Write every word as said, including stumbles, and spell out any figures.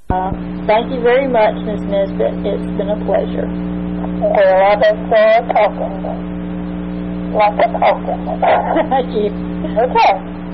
Uh, thank you very much, Miz Nesbitt. It's been a pleasure. Well, I don't say talking. Like a talking. Thank you. Okay.